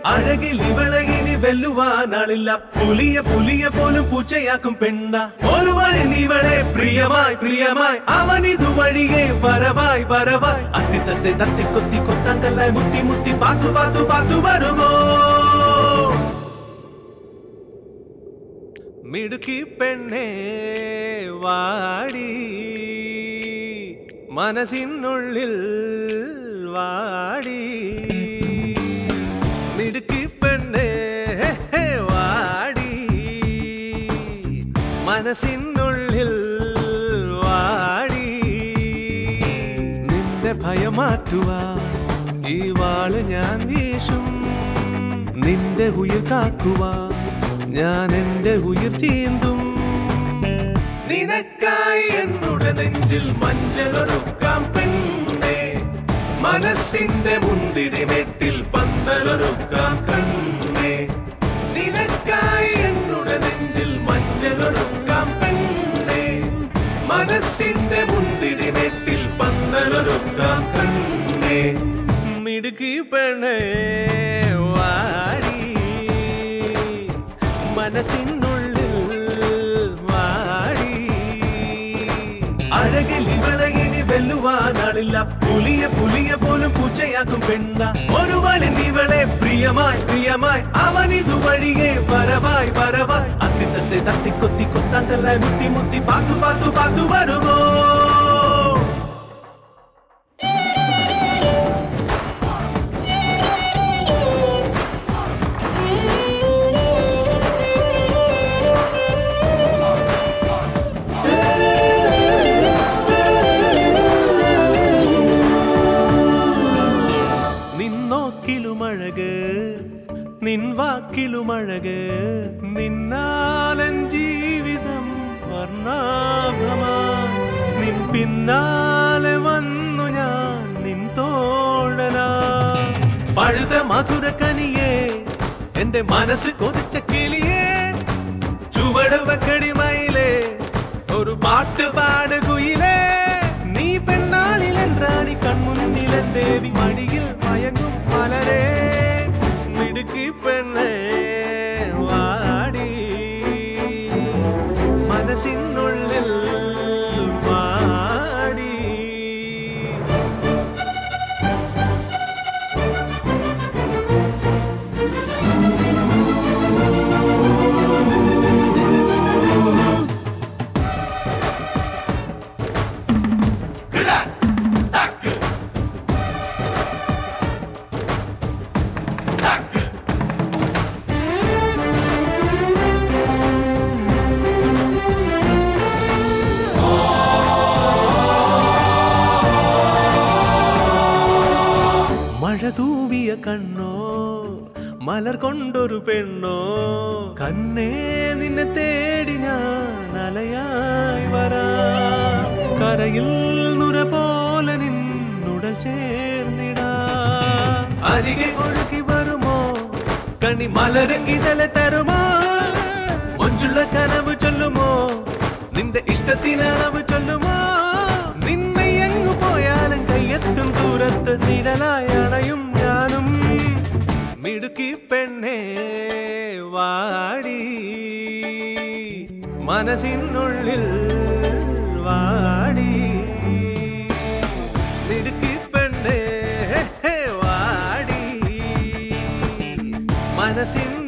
അഴകിൽ ഇവളകിനി വെല്ലുവാനാളില്ല. പുലിയ പുലിയ പോലും പൂച്ചയാക്കും പെണ്ണ. ഒരുവൻ ഇവളെ പ്രിയമായി പ്രിയമായി അവനിതു വഴിയെ വരവായി വരവായി അത്തിത്തത്തെ തത്തി കൊത്തി കൊത്താങ്കല്ലായി മുത്തി മുത്തി പാത്തു പാത്തു പാത്തു വരുമോ? മിടുക്കി പെണ്ണേ വാടി മനസ്സിനുള്ളിൽ വാടി. മിടുക്കി പെണ്ണേ വാടി മനസ്സിനുള്ളിൽ വാടി. നിന്റെ ഭയം മാറ്റുവാൻ ഈ വാള് ഞാൻ വീശും. നിന്റെ ഉയിർ കാക്കുവാൻ ഞാൻ എന്റെ ഉയിർ ചീന്തും. നിനക്കായി എന്നുടെ നെഞ്ചിൽ മഞ്ചലൊരുക്കാം പെണ്ണേ. മനസ്സിന്റെ മുന്തിരിമെട്ടിൽ പന്തലൊരുക്കാം കണ്ണേ. നിനക്കായി എന്നുടെ നെഞ്ചിൽ മഞ്ചലൊരുക്കാം പെണ്ണേ. മനസ്സിന്റെ മുന്തിരിമെട്ടിൽ പന്തലൊരുക്കാം കണ്ണേ. മിടുക്കി പെണ്ണേ വാടി മനസ്സിനുള്ളിൽ വാടി. അഴകിൽ ഇവളകിനി വെല്ലുവാനാളില്ല. പുലിയ പുലിയ പോലും പൂച്ചയാക്കും പെണ്ണ. ഒരുവൻ ഇവളെ പ്രിയമായി പ്രിയമായി അവനിതു വഴിയെ വരവായി വരവായി അത്തിത്തത്തെ തത്തിക്കൊത്തി കൊത്താങ്കല്ലായി മുത്തി മുത്തി പാത്തു പാത്തു പാത്തു വരുമോ? നിന്നോക്കിലുമഴക് നിൻ വാക്കിലുമഴക്. നിന്നാലൻ ജീവിതം വർണ്ണാഭമാ. നിൻ പിന്നാലെ വന്നു ഞാൻ നിൻ തോഴനാ. പഴുത മധുരക്കനിയേ എന്റെ മനസ്സ് കൊതിച്ച കിളിയേ. ചുവട് വെക്കടിമയിലേ ഒരു പാട്ട് പാടുകുയിലേ. നീ പെണ്ണാളിലെന്റാണി കൺമുന്നിലെ ദേവി. മടിയിൽ മയങ്ങും മലരേ മിടുക്കി പെണ്ണേ വാടി മനസ്സിനുള്ളിൽ വാടി. മഴ തൂവിയ കണ്ണോ മലർ കൊണ്ടൊരു പെണ്ണോ. കണ്ണേ നിന്നെ തേടി ഞാൻ അലയായി വരാ. കരയിൽ നുര പോലെ നിന്നുടൽ ചേർന്നിടാ. അരികെ ഒഴുകി വരുമോ കണി മലര് ഇതലെ തരുമോ? മൊഞ്ചുള്ള കനവ് ചൊല്ലുമോ നിന്റെ ഇഷ്ടത്തിനളവ് ചൊല്ലുമോ? നിന്നെ എങ്ങു പോയാലും കയ്യെത്തും ദൂരത്ത് നിഴലായി അണയും ഞാനും. മിടുക്കി പെണ്ണേ വാടി മനസ്സിനുള്ളിൽ വാടി. മിടുക്കി പെണ്ണേ വാടി മനസ്സിൻ